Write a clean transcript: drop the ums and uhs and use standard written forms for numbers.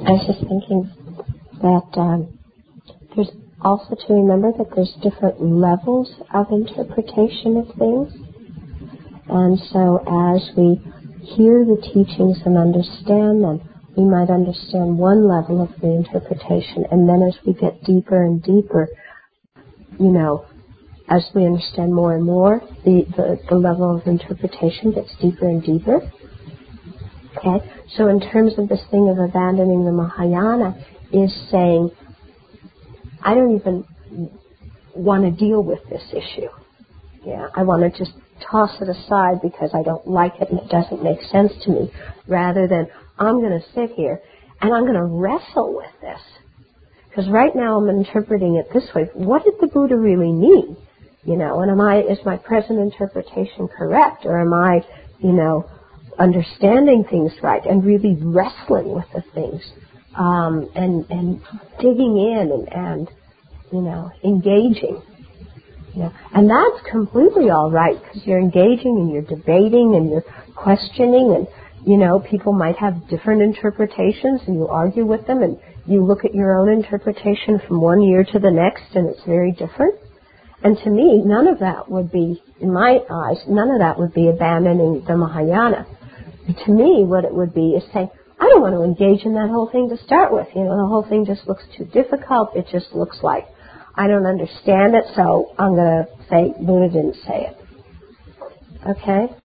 I was just thinking that there's also to remember that there's different levels of interpretation of things. And so as we hear the teachings and understand them, we might understand one level of the interpretation, and then as we get deeper and deeper, as we understand more and more, the level of interpretation gets deeper and deeper. Okay? So in terms of this thing of abandoning the Mahayana, is saying, I don't even want to deal with this issue. Yeah, I want to just toss it aside because I don't like it and it doesn't make sense to me, rather than I'm going to sit here and I'm going to wrestle with this. Because right now I'm interpreting it this way. What did the Buddha really mean? And is my present interpretation correct, or am I, understanding things right and really wrestling with the things, and digging in and engaging. And that's completely all right, because you're engaging and you're debating and you're questioning, and people might have different interpretations, and you argue with them, and you look at your own interpretation from one year to the next, and it's very different. And to me, none of that would be, in my eyes, abandoning the Mahayana. To me, what it would be is saying, I don't want to engage in that whole thing to start with. The whole thing just looks too difficult. It just looks like I don't understand it, so I'm going to say Buddha didn't say it. Okay?